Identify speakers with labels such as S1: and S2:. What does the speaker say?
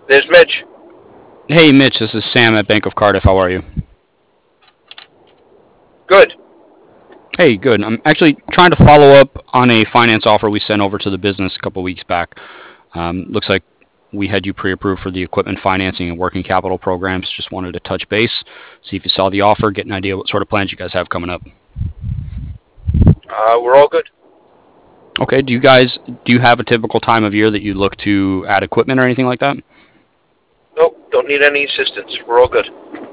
S1: There's Mitch.
S2: Hey, Mitch, this is Sam at Bank of Cardiff. How are you?
S1: Good.
S2: Hey, good. I'm actually trying to follow up on a finance offer we sent over to the business a couple weeks back. Looks like we had you pre-approved for the equipment financing and working capital programs. Just wanted to touch base, see if you saw the offer, get an idea what sort of plans you guys have coming up.
S1: We're all good.
S2: Okay, do you have a typical time of year that you look to add equipment or anything like that?
S1: Nope, don't need any assistance. We're all good.